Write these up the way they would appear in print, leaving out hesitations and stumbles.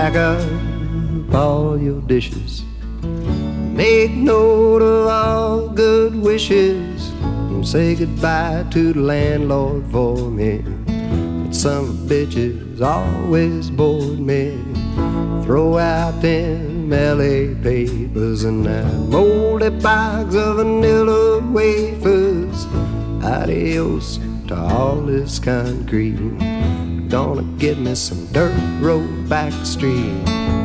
pack up all your dishes, make note of all good wishes, and say goodbye to the landlord for me. But some bitches always bored me. Throw out them LA papers and that moldy box of vanilla wafers. Adios to all this concrete. Gonna get me some dirt road back street.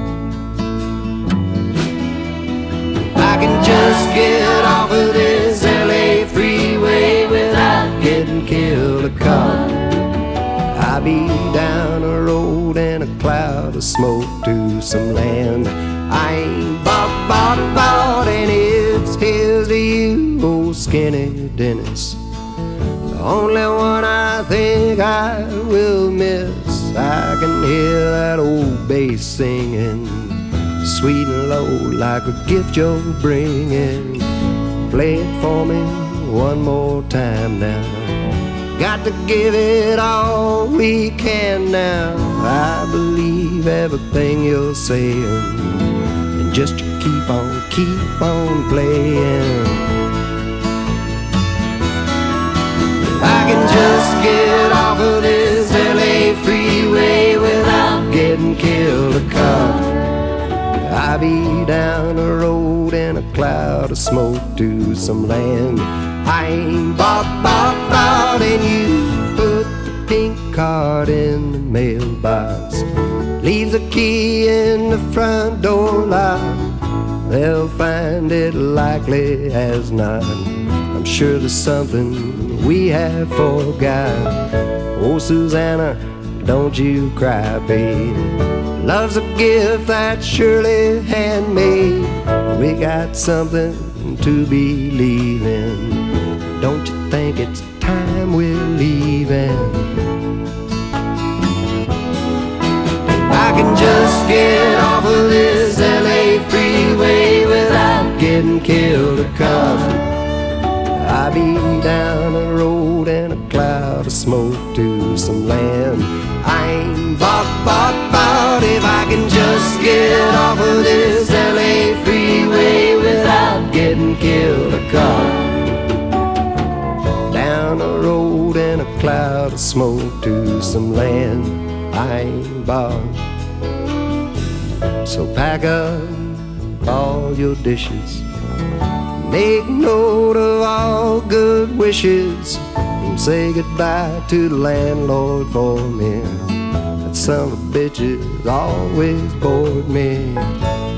I can just get off of this LA freeway without getting killed a car. I'll be down a road in a cloud of smoke to some land I ain't bought, and it's here's to you, old skinny Dennis. The only one I think I will miss. I can hear that old bass singing, sweet and low like a gift you're bringing. Play it for me one more time now. Got to give it all we can now. I believe everything you're saying, and just you keep on playing. I can just get off of this LA freeway without getting killed a car. I'll be down the road in a cloud of smoke to some land I ain't bought, and you put the pink card in the mailbox, leave the key in the front door lock. They'll find it likely as not. I'm sure there's something we have forgot. Oh, Susanna, don't you cry, babe. Love's a gift that's surely handmade. We got something to believe in. Don't you think it's time we're leaving? I can just get off of this LA freeway without getting killed a car. I'll be down the road in a cloud of smoke to some land I ain't bought. If I can just get off of this LA freeway without getting killed a car. Down the road in a cloud of smoke to some land I ain't bought. So pack up all your dishes, make note of all good wishes, and say goodbye to the landlord for me. That son of a bitch has always bored me.